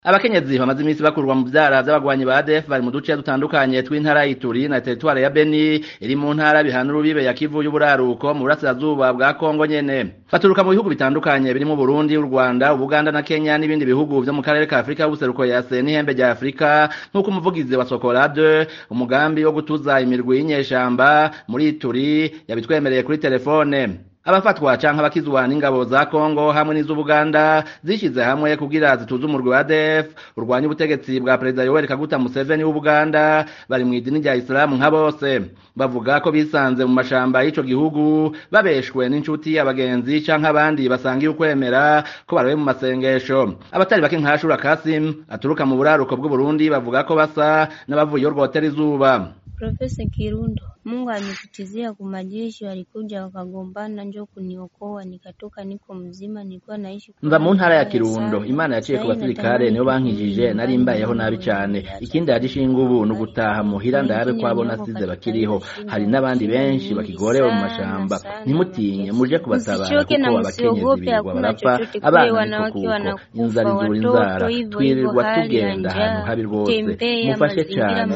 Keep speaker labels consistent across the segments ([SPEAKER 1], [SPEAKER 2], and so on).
[SPEAKER 1] Abakenyezi bamaze imisi bakurwa mu vyara vy'abagwanyi ba ADF bari mu duce dutandukanye tw'intara y'Ituri na teritware ya Beni iri mu ntara bihana urubibe ya Kivu y'uburaruko mu burasirazuba bwa Kongo nyene. Baturuka mu bihugu bitandukanye birimo Burundi, u Rwanda, Uganda na Kenya n'ibindi bihugu vyo mu karere ka Afrika y'ubuseruko yase n'ihembe rya Afrika nk'uko umuvugizi wa Sokolade umugambi wo gutuza imirwi y'inyeshamba muri Ituri yabitwemereye kuri telefone. Abafatwa canke abakizwa n'ingabo za Kongo hamwe n'iz'Ubuganda zishize hamwe kugira zituze umurwi wa ADF urwanya ubutegetsi bwa Perezida Yoweri Kaguta Museveni w'Ubuganda bari mu idini rya Islam nka bose bavuga ko bisanze mu mashamba y'ico gihugu babeshwe n'inshuti abagenzi canke abandi basangiye ukwemera ko barabe mu masengesho. Abatari bake nka Shura Kasim aturuka mu buraruko bw'u Burundi bavuga ko basa n'abavuye rwotera izuba.
[SPEAKER 2] Profesa Kirundo, Mungu anikutizia kumajeshi walikuja wakagombana njoo kuniokoa nikatoka niko mzima nilikuwa naishi
[SPEAKER 1] Mva mu ntara ya Kirundo Imana yaciye ku basirikare niyo bankijije nari mbayeho nabi cyane ikindi yagishinga ubu no gutaha muhira ndabe kwabona size bakiriho hari n'abandi benshi bakigorewe mu mashamba ntimutinye muje kubatabara kuko abakenyezi birirwa barapfa abana kuko inzara izura inzara twirirwa tugenda ahantu habi rwose mufashe cyane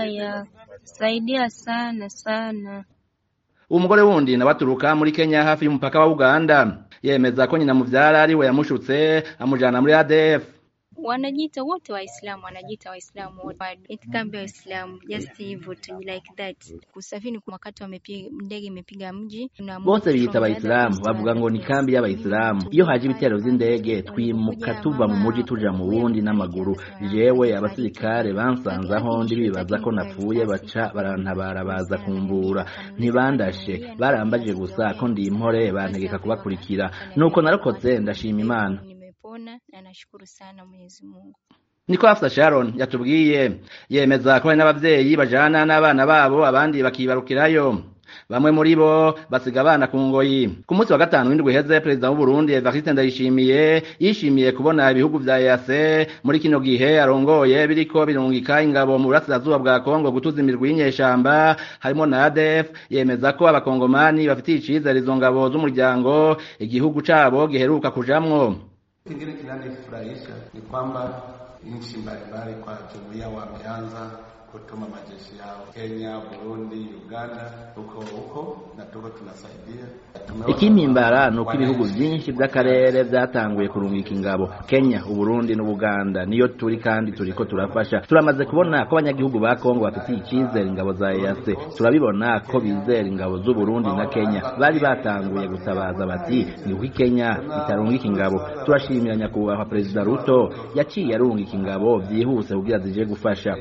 [SPEAKER 2] saidia sana.
[SPEAKER 1] Umugore wundi na baturuka muri Kenya hafi y'umupaka wa Uganda yemeza ko nyina muvyara ari we yamushutse amujana muri ADF.
[SPEAKER 2] Wanajiita wote Waislamu, wanajiita Waislamu wote. Itikambia Waislamu just hivyo to like that. Kusafiri kwa wakati ndege imepiga mji.
[SPEAKER 1] Bose biyita Waislamu bavuga ngo ni kambi y'Abayisilamu. Iyo haje ibitero vy'indege twimuka tuva mu muji tuja mu wundi n'amaguru. Jewe abasirikare bansanze aho ndi bibaza ko napfuye baca barantabara baza kumbura. Ntibandashe barambaje gusa ko ndi impore bantegeka kubakurikira. Nuko narokotse ndashima Imana.
[SPEAKER 2] Na nashukuru sana Mwenyezi Mungu.
[SPEAKER 1] Niko Afsa Sharon yatubwiye yemeza ko hari n'abavyeyi bajana n'abana babo abandi bakibarukirayo. Bamwe muri bo basiga abana ku ngoyi. Ku munsi wa gatanu w'indwi heze Perezida w'u Burundi Evariste Ndayishimiye yishimiye kubona ibihugu vya EAC muri kino gihe arongoye biriko birungika ingabo mu burasirazuba bwa Kongo gutuza imirwi y'inyeshamba harimo na ADF. Yemeza ko abakongomani bafitiye icizere izo ngabo z'umuryango igihugu cabo giheruka kujamwo.
[SPEAKER 3] Kingine kinanifurahisha ni kwamba nchi mbalimbali kwa jumuiya wameanza kutuma majeshi yao Kenya, Burundi, Uganda huko na tuko tunasaidia.
[SPEAKER 1] Ikimimbara nuko ibihugu byinshi by'akarere byatanguye kurungika ingabo Kenya, Burundi n'Ubuganda niyo turi kandi turiko turafasha. Turamaze kubona ko abanyagihugu ba Kongo bafitiye icizere ingabo za EAC. Turabibona ko bizera ingabo z'u Burundi na Kenya bari batanguye gutabaza bati ni Kenya itarungika ingabo. Turashimira nyakubahwa Perezida Ruto yaciye arungika ingabo byihuse kugira zije gufasha.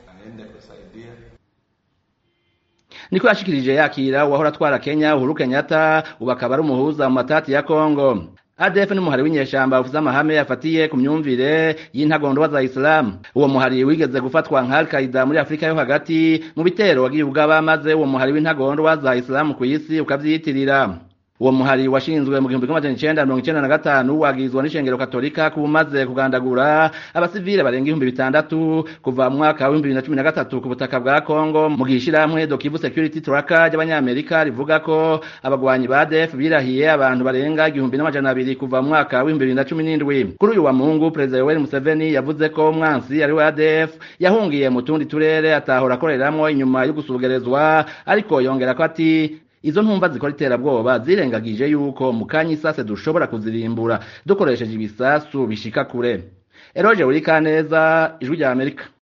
[SPEAKER 1] Niko yashikirije yakira uwahora atwara Kenya Uhuru Kenyatta ubakaba ari umuhuza mu matati ya Kongo. ADF n'umuhari w'inyeshamba uvuze amahame yafatiye ku myumvire y'intagondwa za Islam. Uwo muhari wigeze gufatwa nka Al-Qaeda muri Afrika yo hagati mu bitero wagiye ugaba maze uwo muhari w'intagondwa za Islam ku isi ukavyitirira. Uwo muhari washinzwe mu 1995 wagizwe n'ishengero Katolika kumaze kugandagura abasivile barenga 6,000 kuva mu mwaka wa 2013 ku butaka bwa Kongo mu gishiramwe Kivu Security Tracker y'Abanyamerika rivuga ko abagwanyi ba ADF birahiye abantu barenga 1,200 kuva mu mwaka wa 2017. Kuri uyu wa Mungu Perezida Yoweri Museveni yavuze ko umwansi ari wa ADF yahungiye mu tundi turere atahora akoreramwo inyuma yo gusugerezwa ariko yongera ko ati izo ntumva zikora iterabwoba zirengagije yuko mu kanyisase dushobora kuzirimbura dukoresheje ibisasu bishika kure. Eroje Urikaneza, Ijwi rya Amerika.